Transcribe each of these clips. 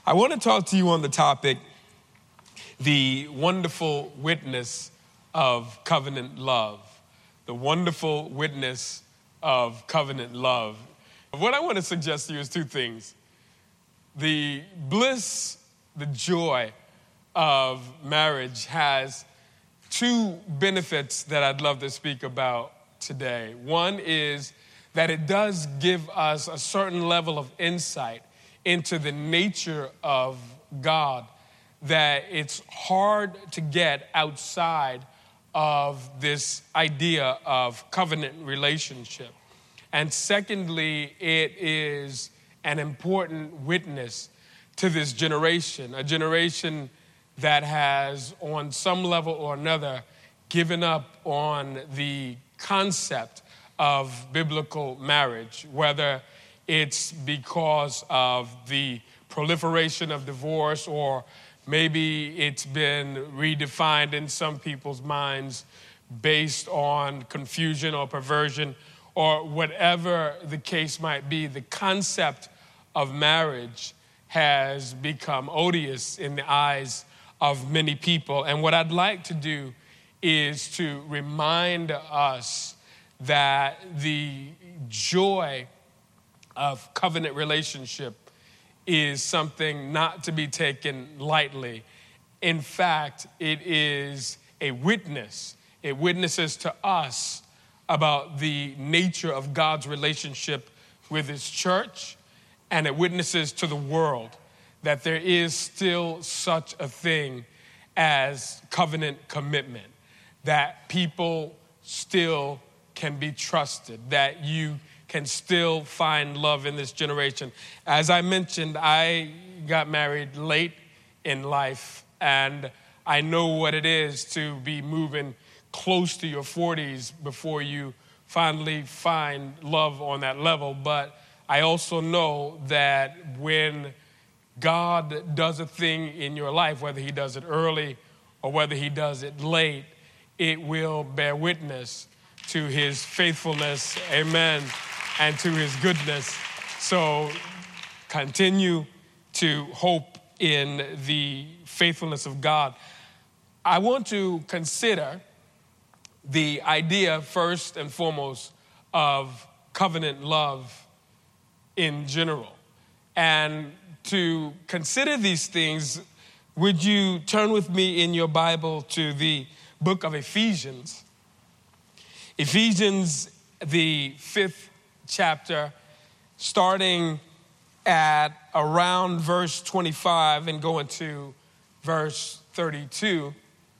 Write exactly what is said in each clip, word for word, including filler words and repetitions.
I want to talk to you on the topic, the wonderful witness of covenant love. The wonderful witness of covenant love. What I want to suggest to you is two things. The bliss, the joy of marriage has two benefits that I'd love to speak about today. One is that it does give us a certain level of insight into the nature of God that it's hard to get outside of this idea of covenant relationship. And secondly, it is an important witness to this generation, a generation that has, on some level or another, given up on the concept of biblical marriage, whether it's because of the proliferation of divorce, or maybe it's been redefined in some people's minds based on confusion or perversion, or whatever the case might be. The concept of marriage has become odious in the eyes of many people. And what I'd like to do is to remind us that the joy of covenant relationship is something not to be taken lightly. In fact, it is a witness. It witnesses to us about the nature of God's relationship with his church, and it witnesses to the world that there is still such a thing as covenant commitment, that people still can be trusted, that you can still find love in this generation. As I mentioned, I got married late in life, and I know what it is to be moving close to your forties before you finally find love on that level. But I also know that when God does a thing in your life, whether he does it early or whether he does it late, it will bear witness to his faithfulness, amen, and to his goodness. So continue to hope in the faithfulness of God. I want to consider the idea, first and foremost, of covenant love in general. And to consider these things, would you turn with me in your Bible to the book of Ephesians? Ephesians, the fifth chapter, starting at around verse twenty-five and going to verse thirty-two.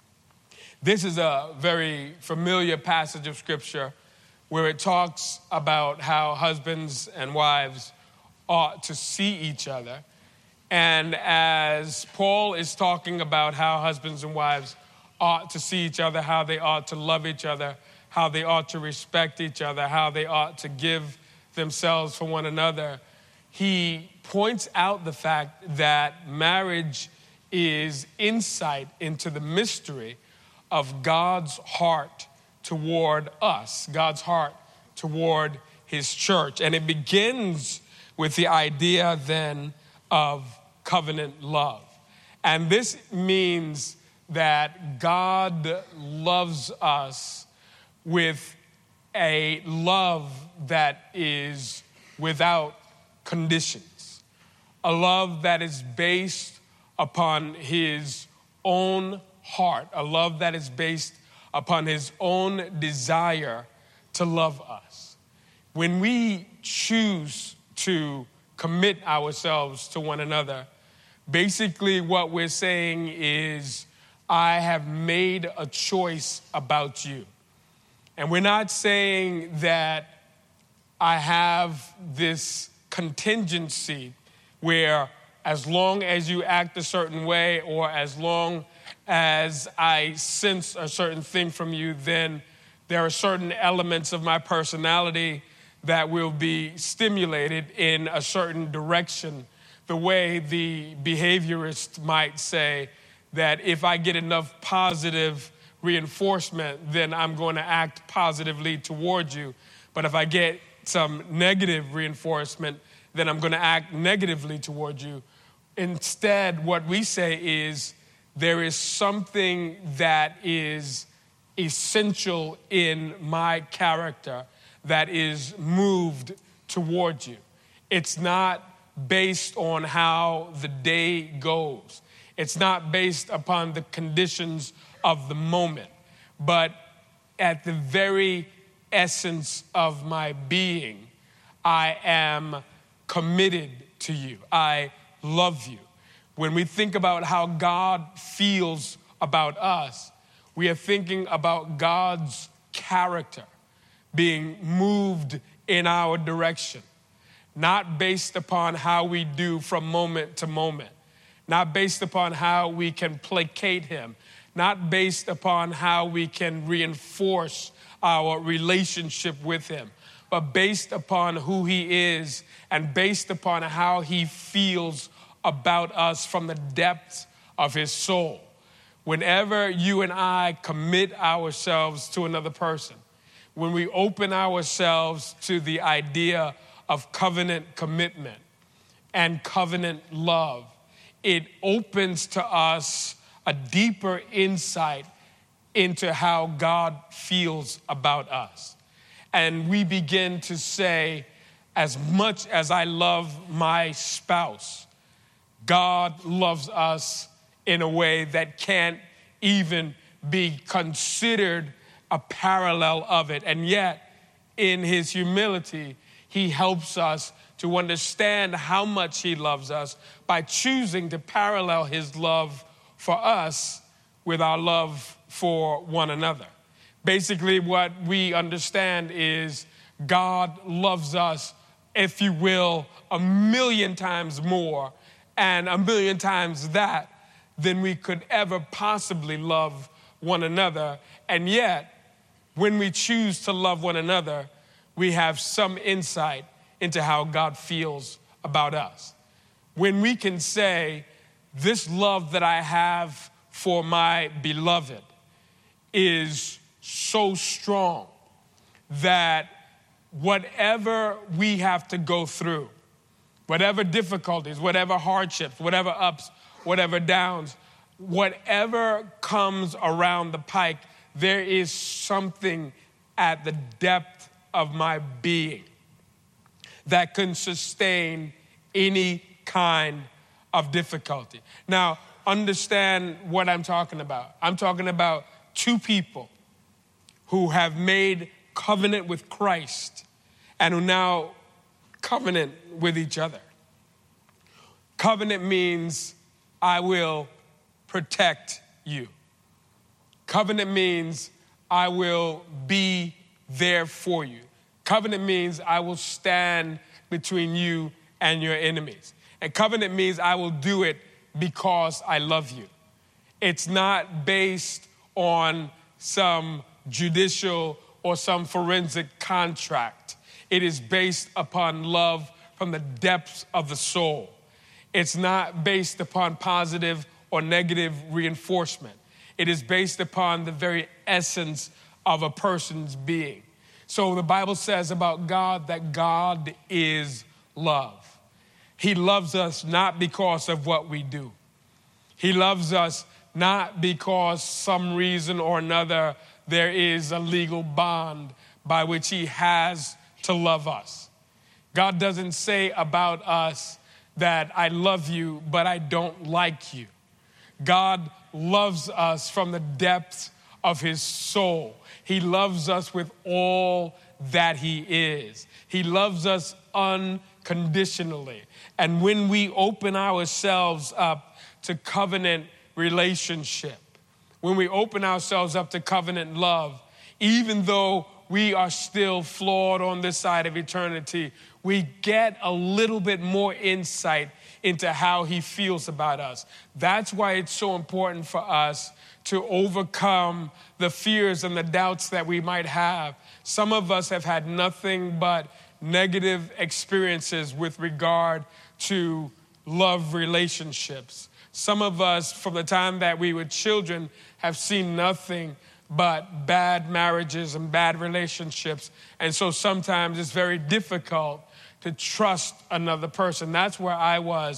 This is a very familiar passage of Scripture where it talks about how husbands and wives ought to see each other. And as Paul is talking about how husbands and wives ought to see each other, how they ought to love each other, how they ought to respect each other, how they ought to give themselves for one another, he points out the fact that marriage is insight into the mystery of God's heart toward us, God's heart toward his church. And it begins with the idea then of covenant love. And this means that God loves us with a love that is without conditions, a love that is based upon his own heart, a love that is based upon his own desire to love us. When we choose to commit ourselves to one another, basically what we're saying is, I have made a choice about you. And we're not saying that I have this contingency where as long as you act a certain way, or as long as I sense a certain thing from you, then there are certain elements of my personality that will be stimulated in a certain direction. The way the behaviorist might say that if I get enough positive reinforcement, then I'm going to act positively toward you. But if I get some negative reinforcement, then I'm going to act negatively toward you. Instead, what we say is there is something that is essential in my character that is moved towards you. It's not based on how the day goes. It's not based upon the conditions of the moment, but at the very essence of my being, I am committed to you. I love you. When we think about how God feels about us, we are thinking about God's character being moved in our direction, not based upon how we do from moment to moment, not based upon how we can placate him, not based upon how we can reinforce our relationship with him, but based upon who he is and based upon how he feels about us from the depths of his soul. Whenever you and I commit ourselves to another person, when we open ourselves to the idea of covenant commitment and covenant love, it opens to us a deeper insight into how God feels about us. And we begin to say, as much as I love my spouse, God loves us in a way that can't even be considered a parallel of it. And yet, in his humility, he helps us to understand how much he loves us by choosing to parallel his love for us with our love for one another. Basically, what we understand is God loves us, if you will, a million times more and a million times that than we could ever possibly love one another. And yet, when we choose to love one another, we have some insight into how God feels about us. When we can say, this love that I have for my beloved is so strong that whatever we have to go through, whatever difficulties, whatever hardships, whatever ups, whatever downs, whatever comes around the pike, there is something at the depth of my being that can sustain any kind of difficulty. Now, understand what I'm talking about. I'm talking about two people who have made covenant with Christ and who now covenant with each other. Covenant means I will protect you. Covenant means I will be there for you. Covenant means I will stand between you and your enemies. And covenant means I will do it because I love you. It's not based on some judicial or some forensic contract. It is based upon love from the depths of the soul. It's not based upon positive or negative reinforcement. It is based upon the very essence of a person's being. So the Bible says about God that God is love. He loves us not because of what we do. He loves us not because some reason or another there is a legal bond by which he has to love us. God doesn't say about us that I love you, but I don't like you. God loves us from the depths of his soul. He loves us with all that he is. He loves us unconditionally. And when we open ourselves up to covenant relationship, when we open ourselves up to covenant love, even though we are still flawed on this side of eternity, we get a little bit more insight into how he feels about us. That's why it's so important for us to overcome the fears and the doubts that we might have. Some of us have had nothing but negative experiences with regard to love relationships. Some of us, from the time that we were children, have seen nothing but bad marriages and bad relationships. And so sometimes it's very difficult to trust another person. That's where I was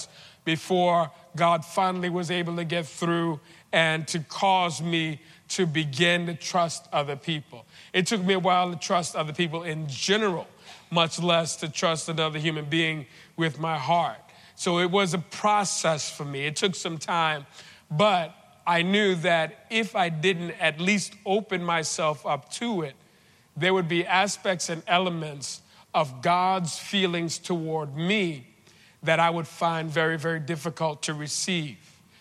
before God finally was able to get through and to cause me to begin to trust other people. It took me a while to trust other people in general, much less to trust another human being with my heart. So it was a process for me. It took some time, but I knew that if I didn't at least open myself up to it, there would be aspects and elements of God's feelings toward me that I would find very, very difficult to receive.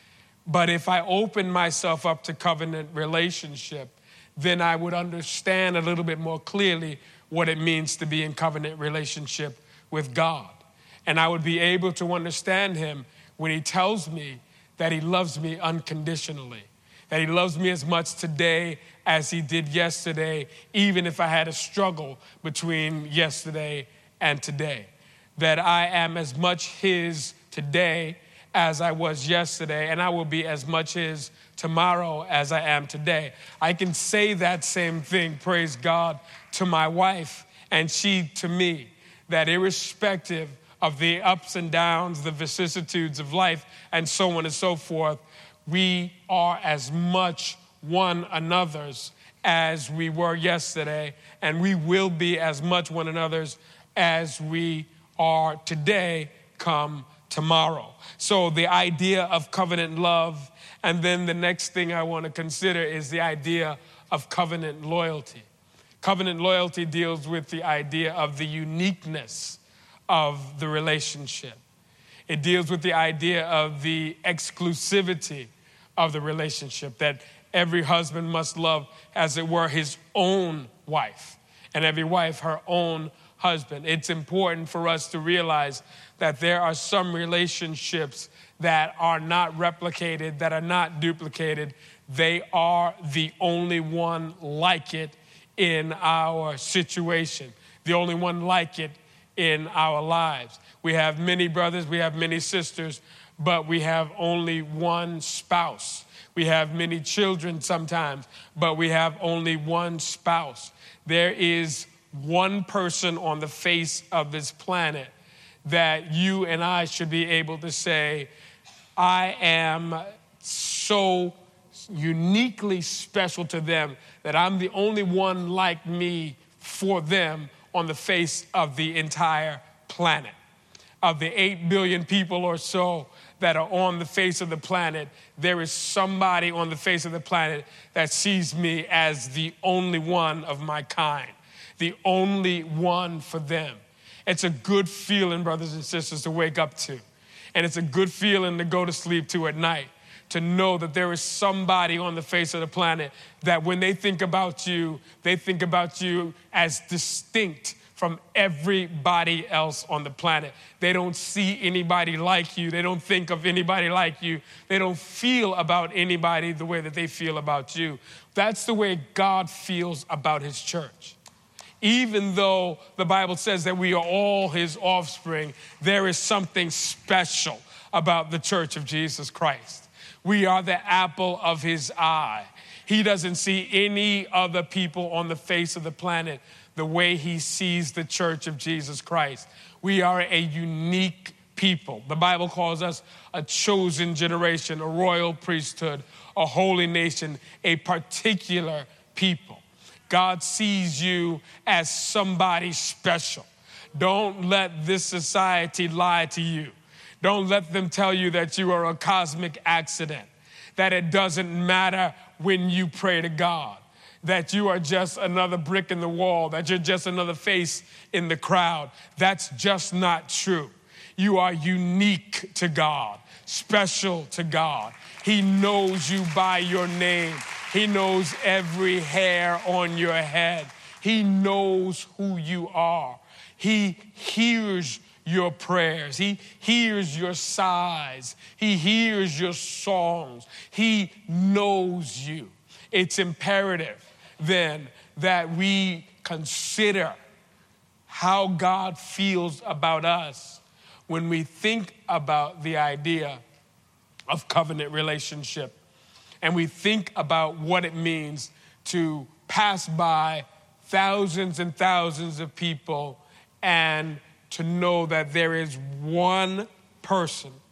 But if I opened myself up to covenant relationship, then I would understand a little bit more clearly what it means to be in covenant relationship with God. And I would be able to understand him when he tells me that he loves me unconditionally, that he loves me as much today as he did yesterday, even if I had a struggle between yesterday and today, that I am as much his today as I was yesterday, and I will be as much his tomorrow as I am today. I can say that same thing, praise God, to my wife and she to me, that irrespective of the ups and downs, the vicissitudes of life, and so on and so forth, we are as much one another's as we were yesterday, and we will be as much one another's as we are today come tomorrow. So the idea of covenant love, and then the next thing I want to consider is the idea of covenant loyalty. Covenant loyalty deals with the idea of the uniqueness of the relationship. It deals with the idea of the exclusivity of the relationship, that every husband must love, as it were, his own wife, and every wife her own husband. It's important for us to realize that there are some relationships that are not replicated, that are not duplicated. They are the only one like it in our situation, the only one like it in our lives. We have many brothers, we have many sisters, but we have only one spouse. We have many children sometimes, but we have only one spouse. There is one person on the face of this planet that you and I should be able to say, I am so uniquely special to them that I'm the only one like me for them on the face of the entire planet. Of the eight billion people or so that are on the face of the planet, there is somebody on the face of the planet that sees me as the only one of my kind, the only one for them. It's a good feeling, brothers and sisters, to wake up to. And it's a good feeling to go to sleep to at night, to know that there is somebody on the face of the planet that when they think about you, they think about you as distinct from everybody else on the planet. They don't see anybody like you. They don't think of anybody like you. They don't feel about anybody the way that they feel about you. That's the way God feels about his church. Even though the Bible says that we are all his offspring, there is something special about the church of Jesus Christ. We are the apple of his eye. He doesn't see any other people on the face of the planet the way he sees the church of Jesus Christ. We are a unique people. The Bible calls us a chosen generation, a royal priesthood, a holy nation, a particular people. God sees you as somebody special. Don't let this society lie to you. Don't let them tell you that you are a cosmic accident, that it doesn't matter when you pray to God, that you are just another brick in the wall, that you're just another face in the crowd. That's just not true. You are unique to God, special to God. He knows you by your name. He knows every hair on your head. He knows who you are. He hears your prayers. He hears your sighs. He hears your songs. He knows you. It's imperative then that we consider how God feels about us when we think about the idea of covenant relationship, and we think about what it means to pass by thousands and thousands of people and to know that there is one person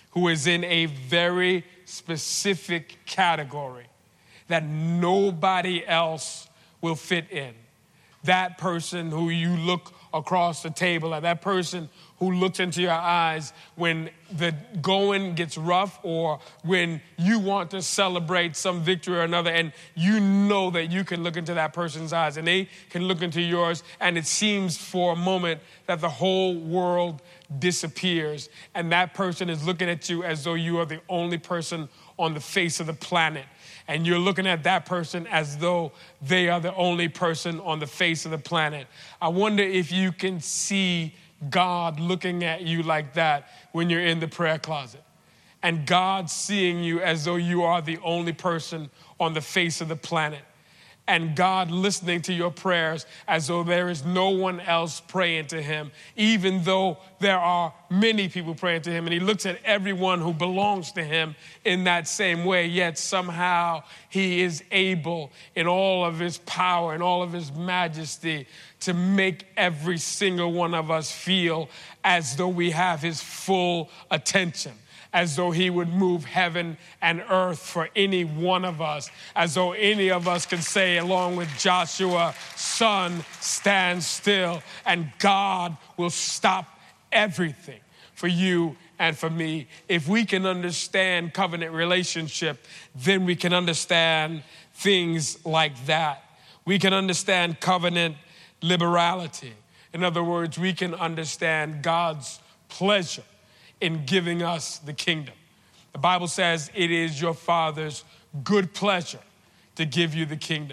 who is in a very specific category that nobody else will fit in. That person who you look across the table at, that person who looks into your eyes when the going gets rough or when you want to celebrate some victory or another, and you know that you can look into that person's eyes and they can look into yours, and it seems for a moment that the whole world disappears, and that person is looking at you as though you are the only person on the face of the planet. And you're looking at that person as though they are the only person on the face of the planet. I wonder if you can see God looking at you like that when you're in the prayer closet. And God seeing you as though you are the only person on the face of the planet. And God listening to your prayers as though there is no one else praying to him, even though there are many people praying to him. And he looks at everyone who belongs to him in that same way, yet somehow he is able in all of his power and all of his majesty to make every single one of us feel as though we have his full attention, as though he would move heaven and earth for any one of us, as though any of us can say, along with Joshua, "Sun, stand still," and God will stop everything for you and for me. If we can understand covenant relationship, then we can understand things like that. We can understand covenant liberality. In other words, we can understand God's pleasure in giving us the kingdom. The Bible says it is your Father's good pleasure to give you the kingdom.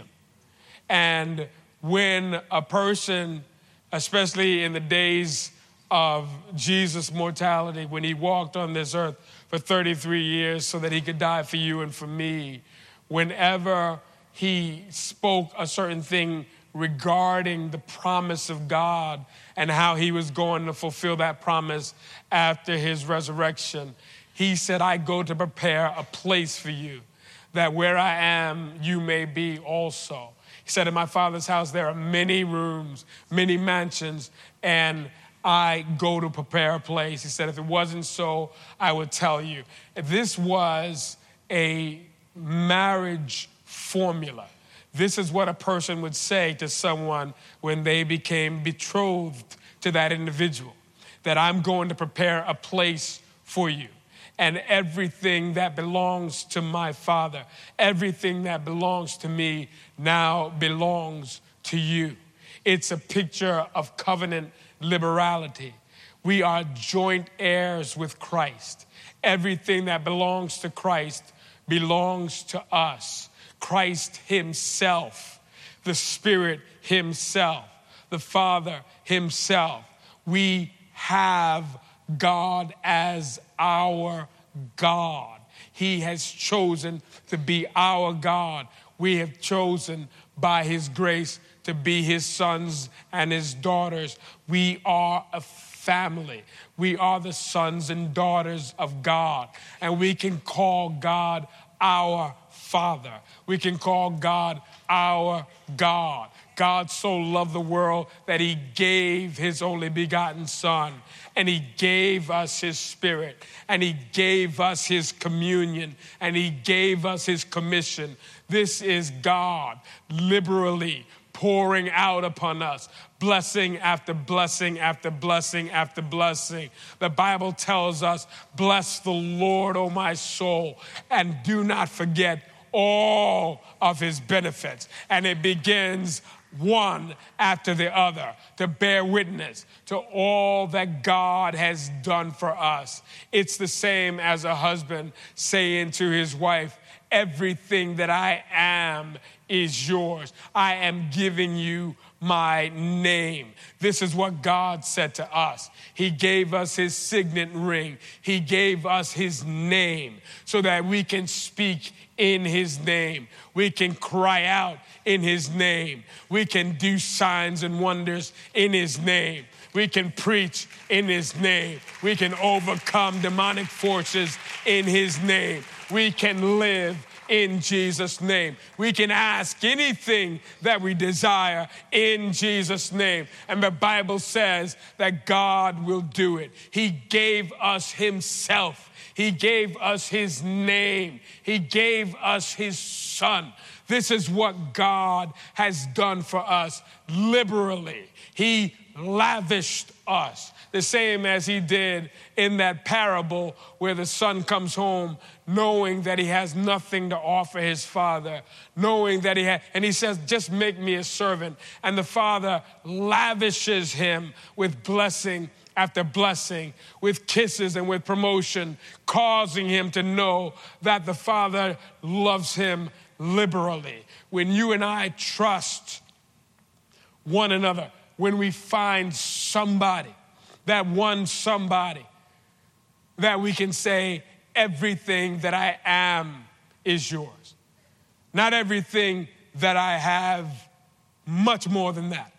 And when a person, especially in the days of Jesus' mortality, when he walked on this earth for thirty-three years so that he could die for you and for me, whenever he spoke a certain thing regarding the promise of God and how he was going to fulfill that promise after his resurrection, he said, "I go to prepare a place for you, that where I am, you may be also." He said, "In my Father's house, there are many rooms, many mansions, and I go to prepare a place." He said, "If it wasn't so, I would tell you." This was a marriage formula. This is what a person would say to someone when they became betrothed to that individual, that I'm going to prepare a place for you. And everything that belongs to my Father, everything that belongs to me now belongs to you. It's a picture of covenant liberality. We are joint heirs with Christ. Everything that belongs to Christ belongs to us. Christ himself, the Spirit himself, the Father himself. We have God as our God. He has chosen to be our God. We have chosen by his grace to be his sons and his daughters. We are a family. We are the sons and daughters of God, and we can call God our Father. We can call God our God. God so loved the world that he gave his only begotten Son, and he gave us his Spirit, and he gave us his communion, and he gave us his commission. This is God liberally pouring out upon us, blessing after blessing after blessing after blessing. The Bible tells us, "Bless the Lord, O my soul, and do not forget all of his benefits." And it begins one after the other to bear witness to all that God has done for us. It's the same as a husband saying to his wife, "Everything that I am is yours. I am giving you my name." This is what God said to us. He gave us his signet ring. He gave us his name so that we can speak in his name. We can cry out in his name. We can do signs and wonders in his name. We can preach in his name. We can overcome demonic forces in his name. We can live in Jesus' name. We can ask anything that we desire in Jesus' name. And the Bible says that God will do it. He gave us himself. He gave us his name. He gave us his son. This is what God has done for us liberally. He lavished us, the same as he did in that parable where the son comes home knowing that he has nothing to offer his father, knowing that he had, and he says, just make me a servant. And the father lavishes him with blessing after blessing, with kisses and with promotion, causing him to know that the father loves him liberally. When you and I trust one another, when we find somebody, that one somebody, that we can say, everything that I am is yours. Not everything that I have, much more than that.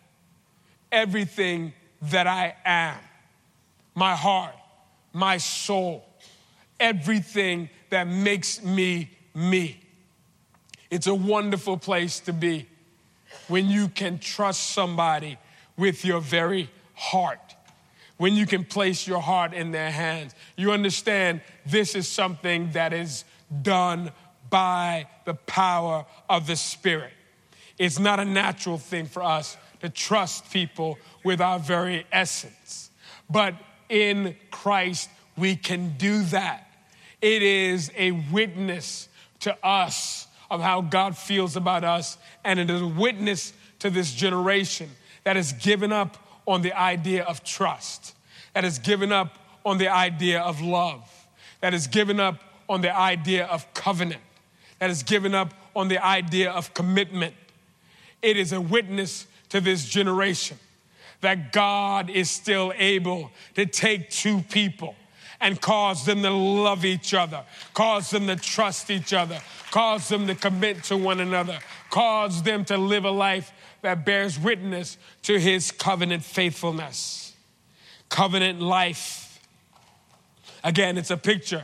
Everything that I am, my heart, my soul, everything that makes me me. It's a wonderful place to be when you can trust somebody with your very heart, when you can place your heart in their hands. You understand this is something that is done by the power of the Spirit. It's not a natural thing for us to trust people with our very essence. But in Christ, we can do that. It is a witness to us of how God feels about us, and it is a witness to this generation that has given up on the idea of trust, that has given up on the idea of love, that has given up on the idea of covenant, that has given up on the idea of commitment. It is a witness to this generation that God is still able to take two people and cause them to love each other, cause them to trust each other, cause them to commit to one another, cause them to live a life that bears witness to his covenant faithfulness. Covenant life. Again, it's a picture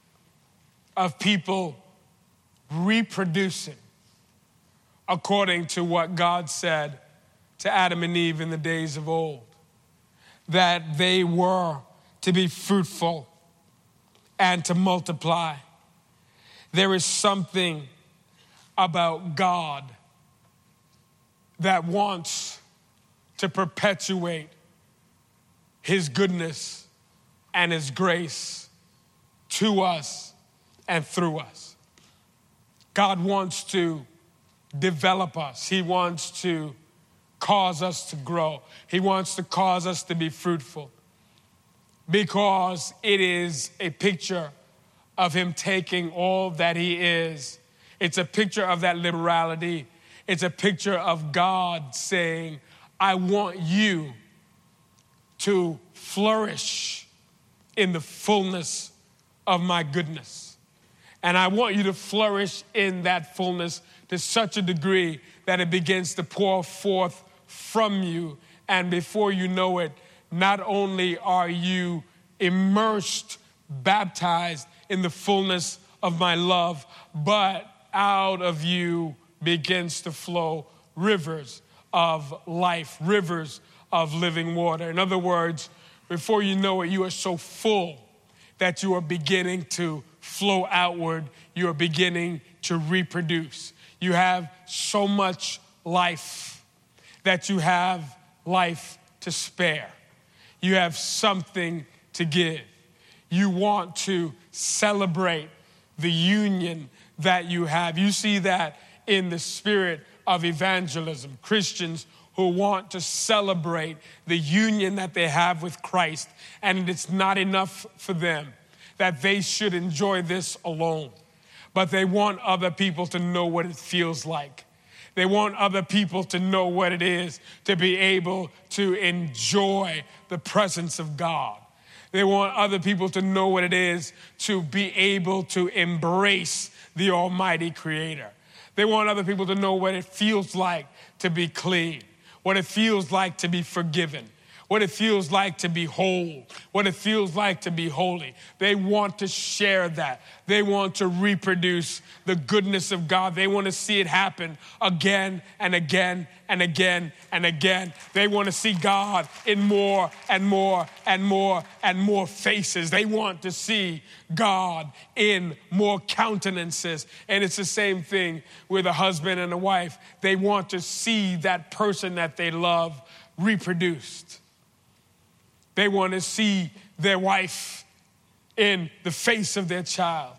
of people reproducing according to what God said to Adam and Eve in the days of old, that they were to be fruitful and to multiply. There is something about God that wants to perpetuate his goodness and his grace to us and through us. God wants to develop us. He wants to cause us to grow. He wants to cause us to be fruitful, because it is a picture of him taking all that he is. It's a picture of that liberality. It's a picture of God saying, I want you to flourish in the fullness of my goodness. And I want you to flourish in that fullness to such a degree that it begins to pour forth from you. And before you know it, not only are you immersed, baptized in the fullness of my love, but out of you begins to flow rivers of life, rivers of living water. In other words, before you know it, you are so full that you are beginning to flow outward. You are beginning to reproduce. You have so much life that you have life to spare. You have something to give. You want to celebrate the union that you have. You see that in the spirit of evangelism. Christians who want to celebrate the union that they have with Christ, and it's not enough for them that they should enjoy this alone, but they want other people to know what it feels like. They want other people to know what it is to be able to enjoy the presence of God. They want other people to know what it is to be able to embrace the Almighty Creator. They want other people to know what it feels like to be clean, what it feels like to be forgiven, what it feels like to be whole, what it feels like to be holy. They want to share that. They want to reproduce the goodness of God. They want to see it happen again and again and again and again. They want to see God in more and more and more and more faces. They want to see God in more countenances. And it's the same thing with a husband and a wife. They want to see that person that they love reproduced. They want to see their wife in the face of their child.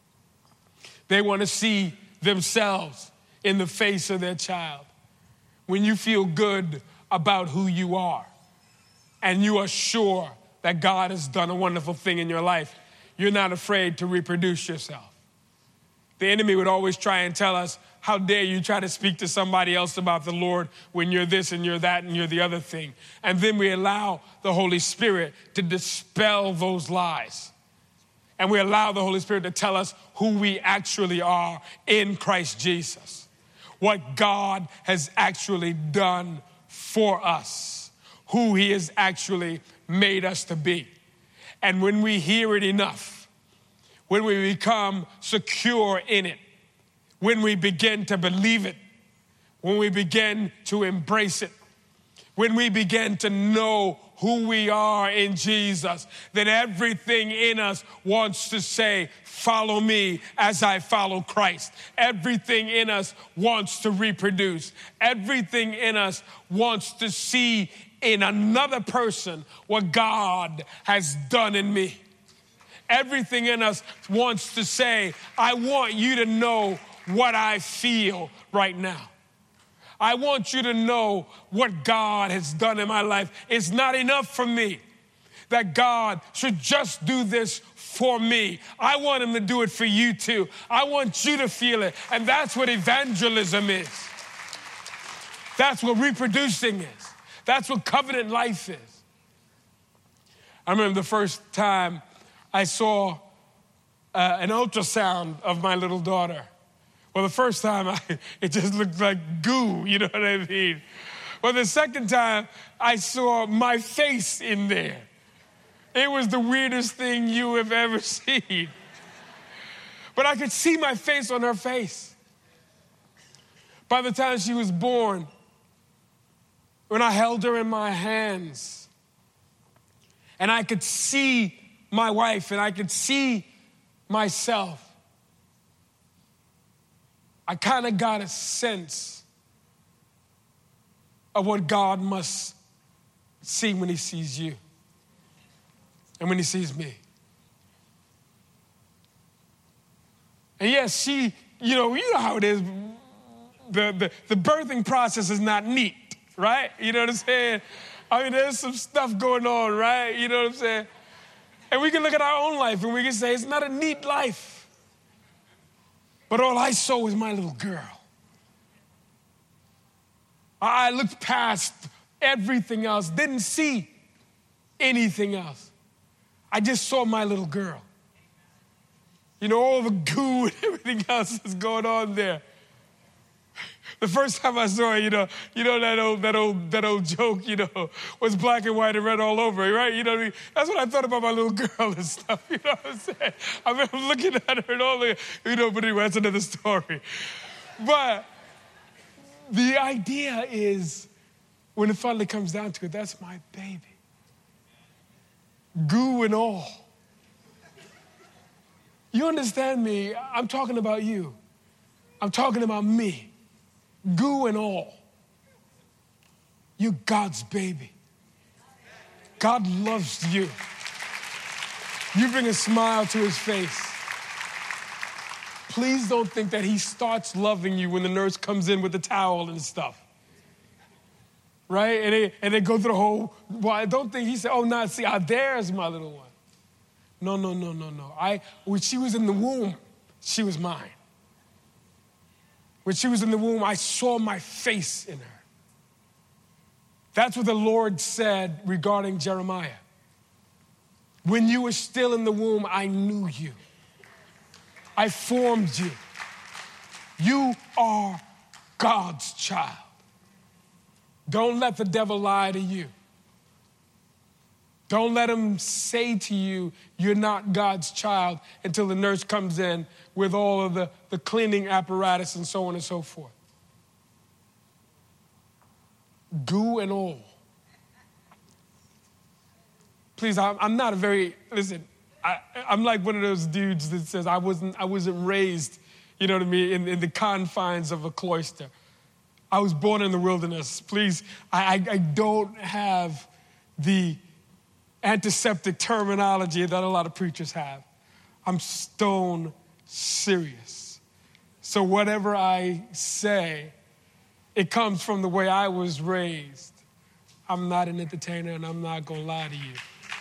They want to see themselves in the face of their child. When you feel good about who you are and you are sure that God has done a wonderful thing in your life, you're not afraid to reproduce yourself. The enemy would always try and tell us, how dare you try to speak to somebody else about the Lord when you're this and you're that and you're the other thing. And then we allow the Holy Spirit to dispel those lies. And we allow the Holy Spirit to tell us who we actually are in Christ Jesus. What God has actually done for us. Who he has actually made us to be. And when we hear it enough, when we become secure in it, when we begin to believe it, when we begin to embrace it, when we begin to know who we are in Jesus, then everything in us wants to say, follow me as I follow Christ. Everything in us wants to reproduce. Everything in us wants to see in another person what God has done in me. Everything in us wants to say, I want you to know what I feel right now. I want you to know what God has done in my life. It's not enough for me that God should just do this for me. I want him to do it for you too. I want you to feel it. And that's what evangelism is. That's what reproducing is. That's what covenant life is. I remember the first time I saw uh, an ultrasound of my little daughter. Well, the first time, I, it just looked like goo, you know what I mean? Well, the second time, I saw my face in there. It was the weirdest thing you have ever seen. But I could see my face on her face. By the time she was born, when I held her in my hands, and I could see my wife, and I could see myself, I kind of got a sense of what God must see when he sees you and when he sees me. And yes, she, you know, you know how it is. The, the, the birthing process is not neat, right? You know what I'm saying? I mean, there's some stuff going on, right? You know what I'm saying? And we can look at our own life and we can say, it's not a neat life. But all I saw was my little girl. I looked past everything else, didn't see anything else. I just saw my little girl. You know, all the goo and everything else that's going on there. The first time I saw her, you know, you know that old, that old, that old joke, you know, was black and white and red all over it, right? You know what I mean? That's what I thought about my little girl and stuff. You know what I'm saying? I remember looking at her and all the, you know, but anyway, that's another story. But the idea is, when it finally comes down to it, that's my baby. Goo and all. You understand me? I'm talking about you. I'm talking about me. Goo and all. You're God's baby. God loves you. You bring a smile to his face. Please don't think that he starts loving you when the nurse comes in with the towel and stuff. Right? And they, and they go through the whole, well, I don't think he said, oh, now see, ah, there's my little one. No, no, no, no, no. I, when she was in the womb, she was mine. When she was in the womb, I saw my face in her. That's what the Lord said regarding Jeremiah. When you were still in the womb, I knew you. I formed you. You are God's child. Don't let the devil lie to you. Don't let them say to you, you're not God's child until the nurse comes in with all of the, the cleaning apparatus and so on and so forth. Goo and all. Please, I'm, I'm not a very, listen, I, I'm like one of those dudes that says I wasn't, I wasn't raised, you know what I mean, in, in the confines of a cloister. I was born in the wilderness. Please, I, I, I don't have the antiseptic terminology that a lot of preachers have. I'm stone serious. So whatever I say, it comes from the way I was raised. I'm not an entertainer, and I'm not going to lie to you.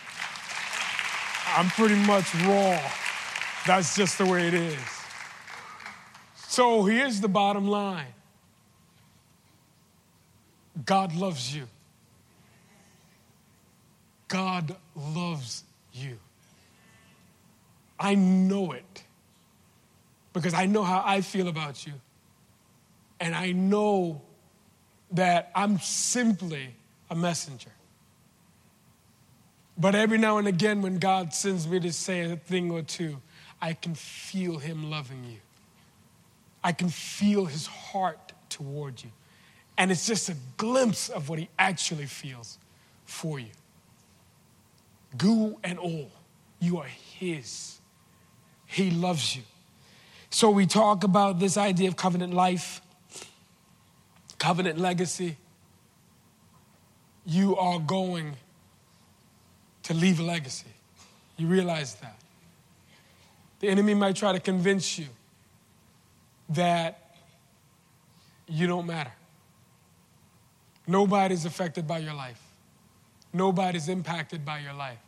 I'm pretty much raw. That's just the way it is. So here's the bottom line. God loves you. God loves you. I know it because I know how I feel about you. And I know that I'm simply a messenger. But every now and again when God sends me to say a thing or two, I can feel him loving you. I can feel his heart toward you. And it's just a glimpse of what he actually feels for you. Goo and all, you are his. He loves you. So we talk about this idea of covenant life, covenant legacy. You are going to leave a legacy. You realize that. The enemy might try to convince you that you don't matter. Nobody's affected by your life. Nobody's impacted by your life.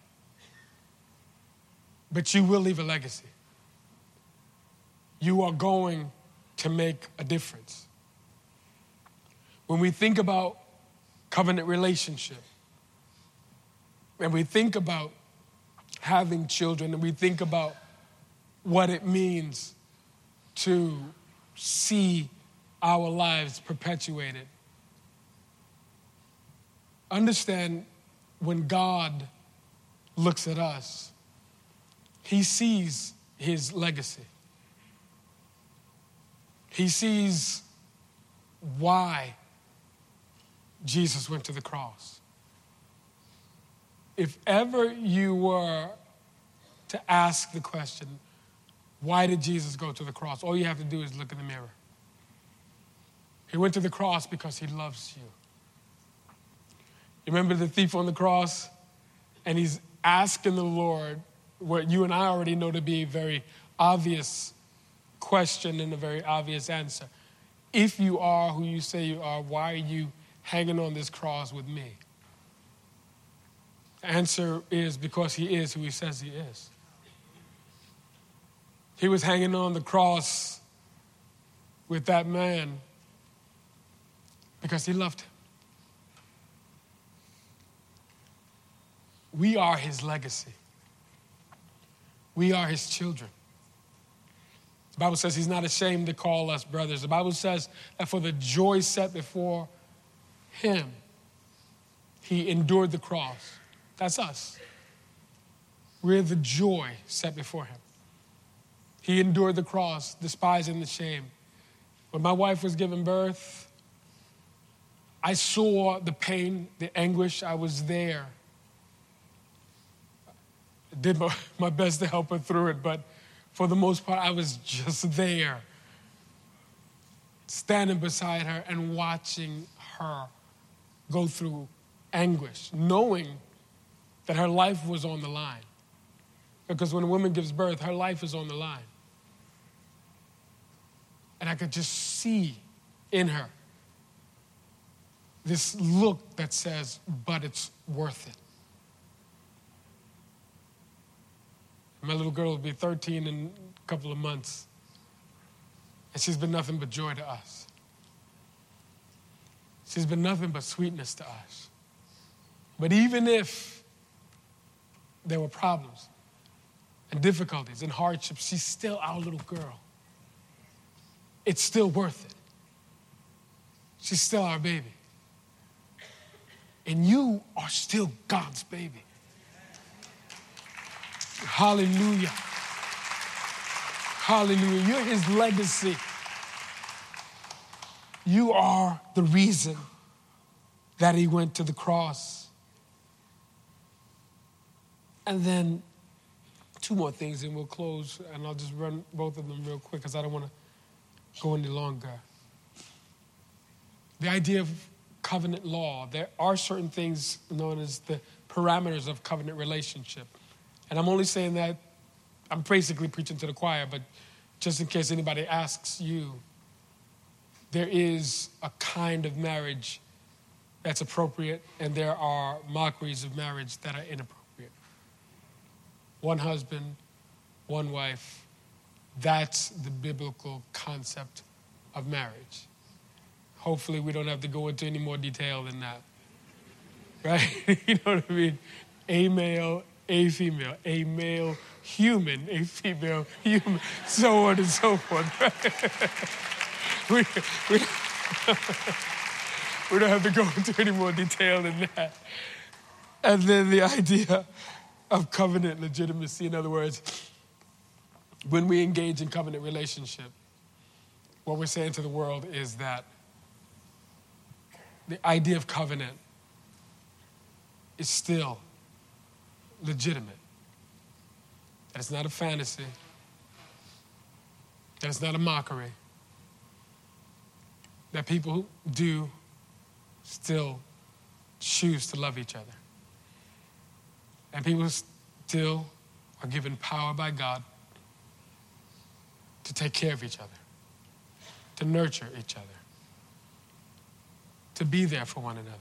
But you will leave a legacy. You are going to make a difference. When we think about covenant relationship, and we think about having children, and we think about what it means to see our lives perpetuated, understand when God looks at us, he sees his legacy. He sees why Jesus went to the cross. If ever you were to ask the question, why did Jesus go to the cross? All you have to do is look in the mirror. He went to the cross because he loves you. You remember the thief on the cross? And he's asking the Lord what you and I already know to be a very obvious question and a very obvious answer. If you are who you say you are, why are you hanging on this cross with me? The answer is because he is who he says he is. He was hanging on the cross with that man because he loved him. We are his legacy. We are his children. The Bible says he's not ashamed to call us brothers. The Bible says that for the joy set before him, he endured the cross. That's us. We're the joy set before him. He endured the cross, despising the shame. When my wife was giving birth, I saw the pain, the anguish. I was there. I did my, my best to help her through it, but for the most part, I was just there, standing beside her and watching her go through anguish, knowing that her life was on the line. Because when a woman gives birth, her life is on the line. And I could just see in her this look that says, but it's worth it. My little girl will be thirteen in a couple of months. And she's been nothing but joy to us. She's been nothing but sweetness to us. But even if there were problems and difficulties and hardships, she's still our little girl. It's still worth it. She's still our baby. And you are still God's baby. Hallelujah. Hallelujah. You're his legacy. You are the reason that he went to the cross. And then two more things and we'll close, and I'll just run both of them real quick because I don't want to go any longer. The idea of covenant law. There are certain things known as the parameters of covenant relationship. And I'm only saying that, I'm basically preaching to the choir, but just in case anybody asks you, there is a kind of marriage that's appropriate, and there are mockeries of marriage that are inappropriate. One husband, one wife, that's the biblical concept of marriage. Hopefully we don't have to go into any more detail than that, right? You know what I mean? A male, a female, a male human, a female human, so on and so forth, right? we, we, we don't have to go into any more detail than that. And then the idea of covenant legitimacy. In other words, when we engage in covenant relationship, what we're saying to the world is that the idea of covenant is still legitimate. That it's not a fantasy. That it's not a mockery. That people do still choose to love each other. And people still are given power by God to take care of each other, to nurture each other, to be there for one another.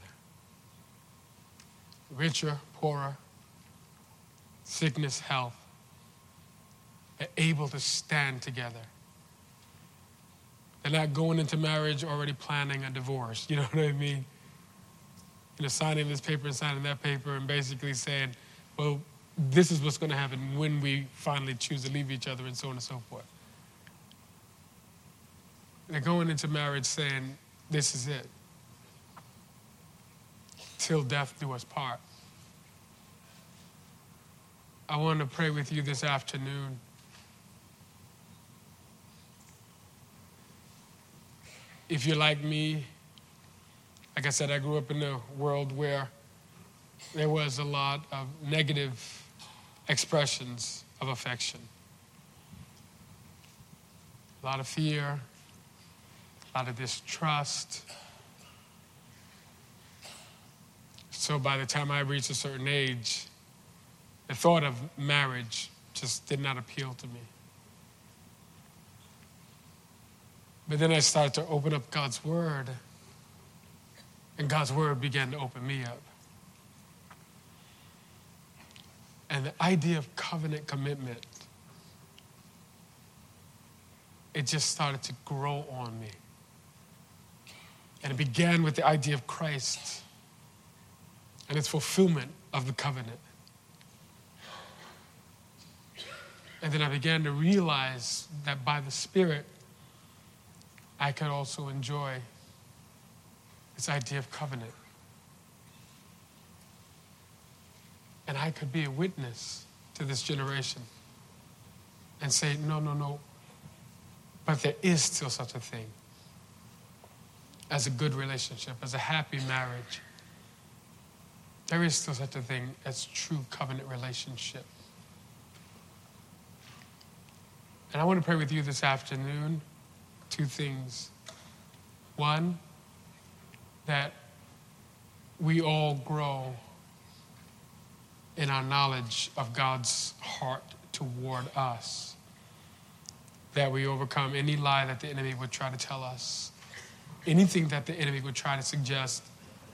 Richer, poorer, sickness, health, they're able to stand together. They're not going into marriage already planning a divorce, you know what I mean? You know, signing this paper and signing that paper and basically saying, well, this is what's going to happen when we finally choose to leave each other and so on and so forth. They're going into marriage saying, this is it. Till death do us part. I want to pray with you this afternoon. If you're like me, like I said, I grew up in a world where there was a lot of negative expressions of affection. A lot of fear, a lot of distrust. So by the time I reached a certain age, the thought of marriage just did not appeal to me. But then I started to open up God's Word, and God's Word began to open me up. And the idea of covenant commitment, it just started to grow on me. And it began with the idea of Christ and its fulfillment of the covenant. And then I began to realize that by the Spirit, I could also enjoy this idea of covenant. And I could be a witness to this generation and say, no, no, no, but there is still such a thing as a good relationship, as a happy marriage. There is still such a thing as true covenant relationship. And I want to pray with you this afternoon, two things. One, that we all grow in our knowledge of God's heart toward us. That we overcome any lie that the enemy would try to tell us. Anything that the enemy would try to suggest.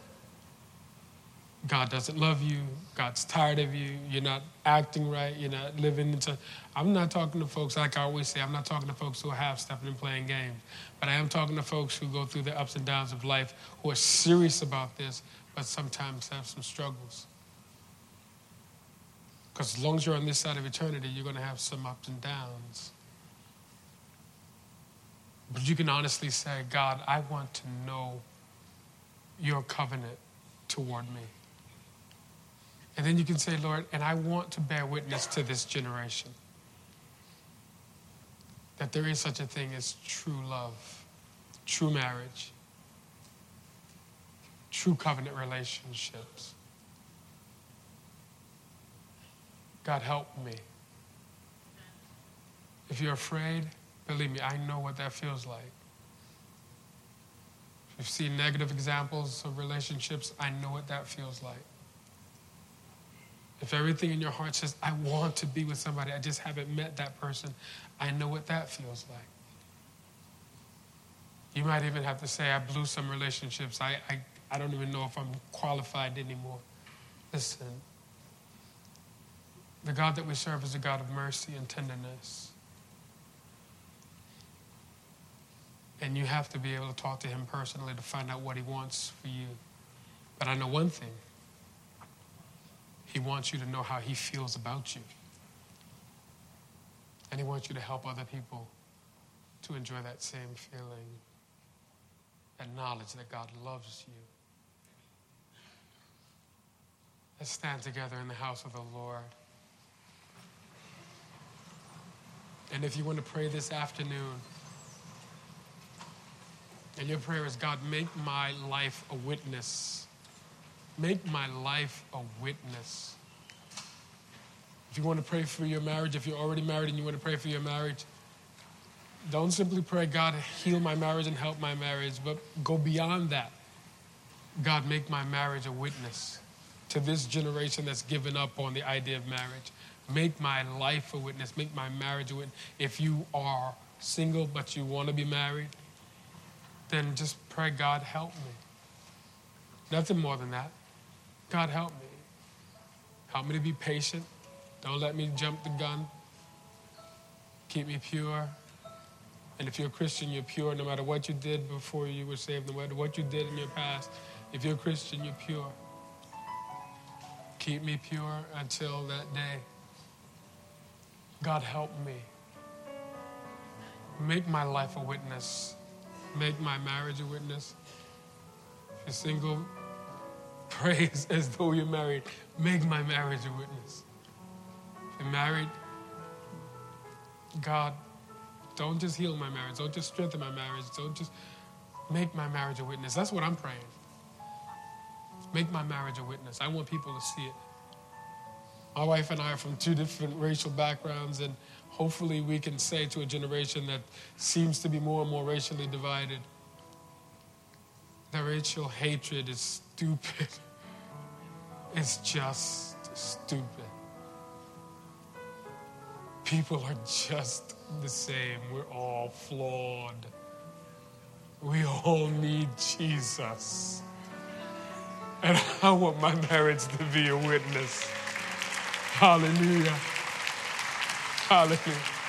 God doesn't love you. God's tired of you. You're not acting right. You're not living into... I'm not talking to folks, like I always say, I'm not talking to folks who are half-stepping and playing games. But I am talking to folks who go through the ups and downs of life, who are serious about this, but sometimes have some struggles. Because as long as you're on this side of eternity, you're going to have some ups and downs. But you can honestly say, God, I want to know your covenant toward me. And then you can say, Lord, and I want to bear witness to this generation that there is such a thing as true love, true marriage, true covenant relationships. God, help me. If you're afraid, believe me, I know what that feels like. If you've seen negative examples of relationships, I know what that feels like. If everything in your heart says, I want to be with somebody, I just haven't met that person, I know what that feels like. You might even have to say, I blew some relationships. I, I, I don't even know if I'm qualified anymore. Listen, the God that we serve is a God of mercy and tenderness. And you have to be able to talk to him personally to find out what he wants for you. But I know one thing. He wants you to know how he feels about you. And he wants you to help other people to enjoy that same feeling, that knowledge that God loves you. Let's stand together in the house of the Lord. And if you want to pray this afternoon, and your prayer is, God, make my life a witness. Make my life a witness. If you want to pray for your marriage, if you're already married and you want to pray for your marriage, don't simply pray, God, heal my marriage and help my marriage, but go beyond that. God, make my marriage a witness to this generation that's given up on the idea of marriage. Make my life a witness. Make my marriage a witness. If you are single but you want to be married, then just pray, God, help me. Nothing more than that. God, help me. Help me to be patient. Don't let me jump the gun. Keep me pure. And if you're a Christian, you're pure no matter what you did before you were saved, no matter what you did in your past. If you're a Christian, you're pure. Keep me pure until that day. God, help me. Make my life a witness. Make my marriage a witness. If you're single, pray as, as though you're married. Make my marriage a witness. If you're married, God, don't just heal my marriage. Don't just strengthen my marriage. Don't just make my marriage a witness. That's what I'm praying. Make my marriage a witness. I want people to see it. My wife and I are from two different racial backgrounds, and hopefully we can say to a generation that seems to be more and more racially divided, that racial hatred is stupid. It's just stupid. People are just the same. We're all flawed. We all need Jesus. And I want my marriage to be a witness. Hallelujah. Hallelujah.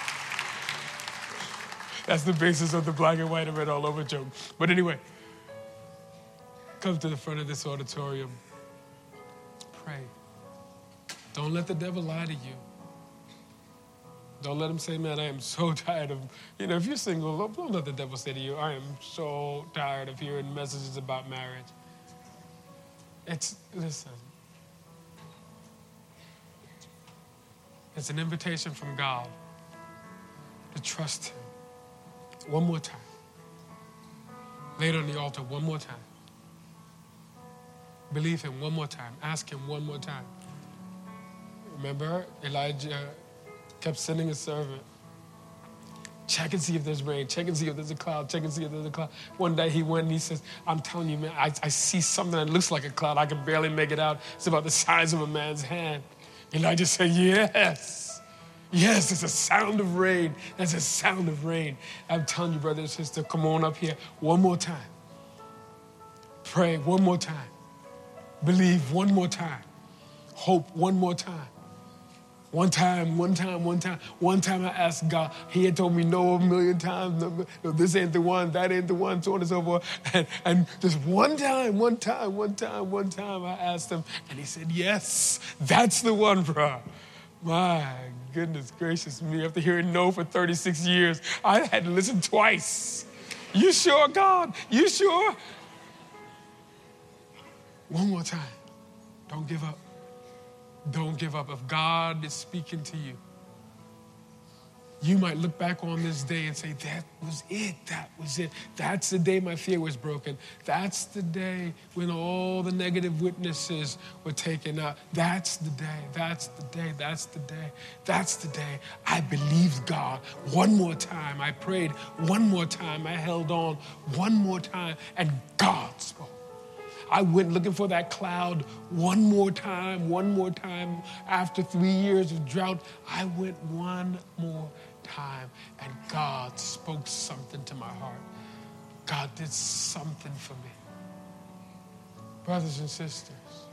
That's the basis of the black and white and red all over joke. But anyway, come to the front of this auditorium. Pray. Don't let the devil lie to you. Don't let him say, man, I am so tired of, you know, if you're single, don't, don't let the devil say to you, I am so tired of hearing messages about marriage. It's, listen, it's an invitation from God to trust him one more time. Lay it on the altar one more time. Believe him one more time. Ask him one more time. Remember, Elijah kept sending a servant. Check and see if there's rain. Check and see if there's a cloud. Check and see if there's a cloud. One day he went and he says, I'm telling you, man, I, I see something that looks like a cloud. I can barely make it out. It's about the size of a man's hand. Elijah said, yes. Yes, it's a sound of rain. That's a sound of rain. I'm telling you, brother and sister, come on up here one more time. Pray one more time. Believe one more time. Hope one more time. One time, one time, one time. One time I asked God, he had told me no a million times. No, no, this ain't the one, that ain't the one, so on and so forth. And, and just one time, one time, one time, one time I asked him, and he said, yes, that's the one, bro. My goodness gracious me. After hearing no for thirty-six years, I had to listen twice. You sure, God? You sure? One more time. Don't give up. Don't give up. If God is speaking to you, you might look back on this day and say, that was it, that was it. That's the day my fear was broken. That's the day when all the negative witnesses were taken out. That's the day, that's the day, that's the day, that's the day. I believed God one more time. I prayed one more time. I held on one more time, and God spoke. I went looking for that cloud one more time, one more time. After three years of drought, I went one more time, and God spoke something to my heart. God did something for me. Brothers and sisters,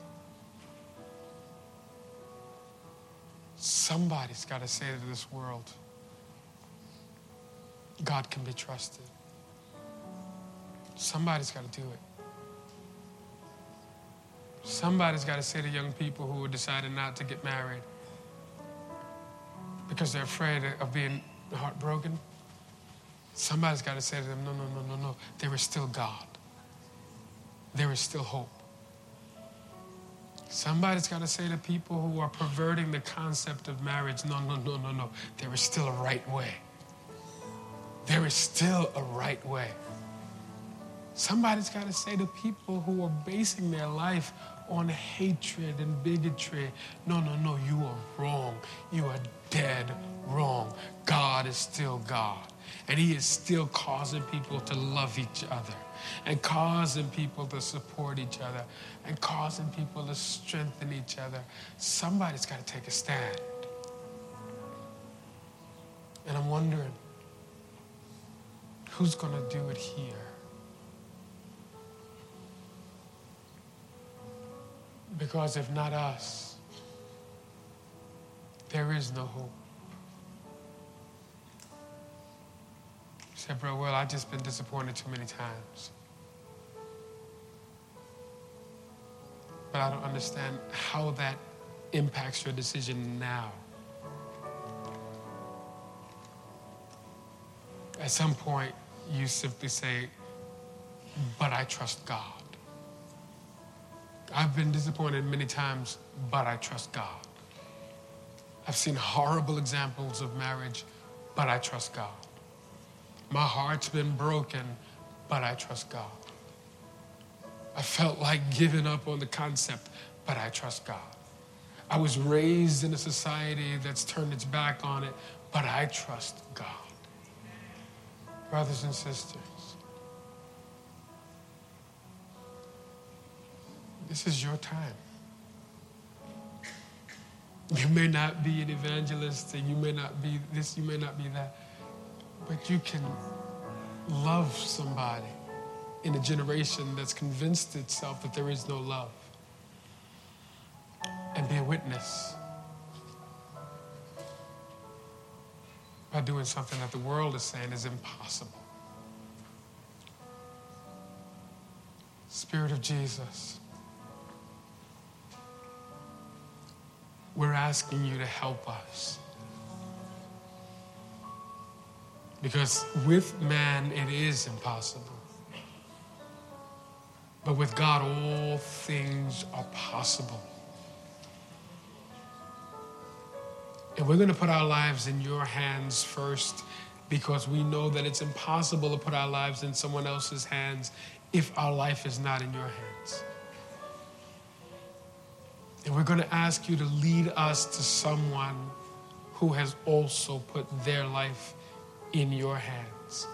somebody's got to say to this world, God can be trusted. Somebody's got to do it. Somebody's got to say to young people who are deciding not to get married because they're afraid of being heartbroken. Somebody's got to say to them, no, no, no, no, no. There is still God. There is still hope. Somebody's got to say to people who are perverting the concept of marriage, no, no, no, no, no. There is still a right way. There is still a right way. Somebody's got to say to people who are basing their life on hatred and bigotry, no, no, no, you are wrong. You are dead wrong. God is still God. And he is still causing people to love each other and causing people to support each other and causing people to strengthen each other. Somebody's got to take a stand. And I'm wondering, who's going to do it here? Because if not us, there is no hope. You said, bro, well, I've just been disappointed too many times. But I don't understand how that impacts your decision now. At some point, you simply say, but I trust God. I've been disappointed many times, but I trust God. I've seen horrible examples of marriage, but I trust God. My heart's been broken, but I trust God. I felt like giving up on the concept, but I trust God. I was raised in a society that's turned its back on it, but I trust God. Brothers and sisters, this is your time. You may not be an evangelist, and you may not be this, you may not be that, but you can love somebody in a generation that's convinced itself that there is no love, and be a witness by doing something that the world is saying is impossible. Spirit of Jesus, we're asking you to help us. Because with man, it is impossible. But with God, all things are possible. And we're going to put our lives in your hands first, because we know that it's impossible to put our lives in someone else's hands if our life is not in your hands. And we're going to ask you to lead us to someone who has also put their life in your hands.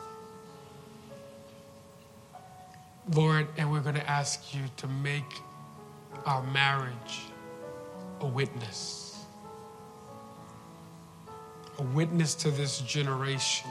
Lord, and we're going to ask you to make our marriage a witness. A witness to this generation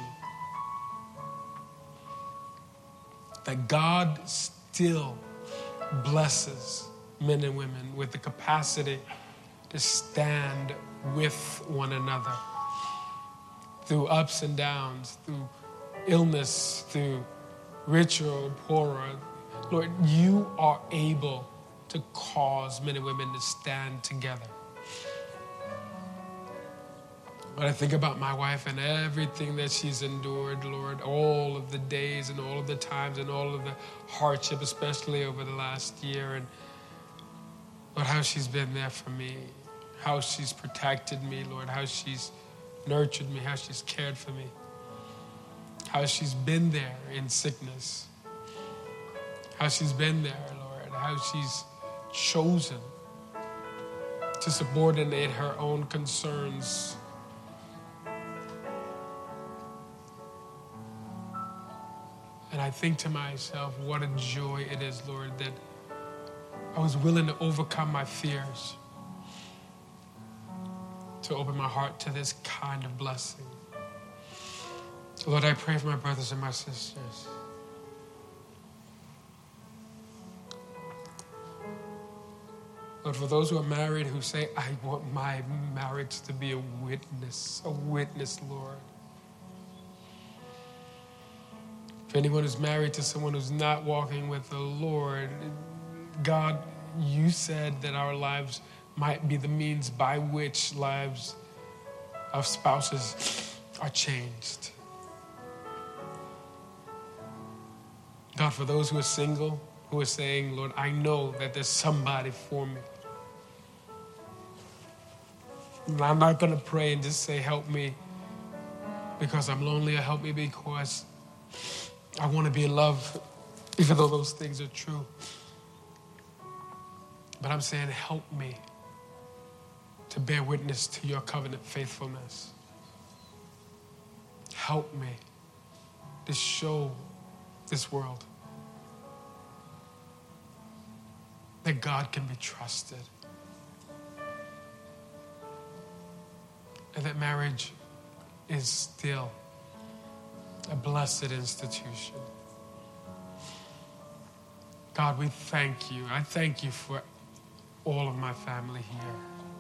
that God still blesses men and women with the capacity to stand with one another through ups and downs, through illness, through richer or poorer. Lord, you are able to cause men and women to stand together. When I think about my wife and everything that she's endured, Lord, all of the days and all of the times and all of the hardship, especially over the last year, and Lord, how she's been there for me, how she's protected me, Lord, how she's nurtured me, how she's cared for me, how she's been there in sickness, how she's been there, Lord, how she's chosen to subordinate her own concerns and I think to myself, what a joy it is, Lord, that I was willing to overcome my fears to open my heart to this kind of blessing. Lord, I pray for my brothers and my sisters. Lord, for those who are married who say, I want my marriage to be a witness, a witness, Lord. For anyone who's married to someone who's not walking with the Lord, God, you said that our lives might be the means by which lives of spouses are changed. God, for those who are single, who are saying, Lord, I know that there's somebody for me. And I'm not going to pray and just say, help me because I'm lonely, or help me because I want to be in love, even though those things are true. But I'm saying, help me to bear witness to your covenant faithfulness. Help me to show this world that God can be trusted. And that marriage is still a blessed institution. God, we thank you. I thank you for all of my family here.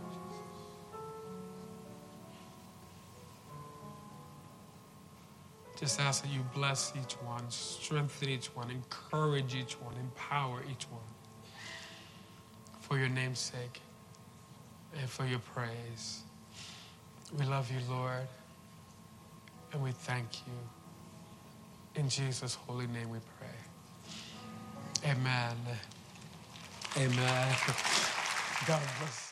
Just ask that you bless each one, strengthen each one, encourage each one, empower each one. For your name's sake and for your praise. We love you, Lord, and we thank you. In Jesus' holy name we pray. Amen. Amen. God bless.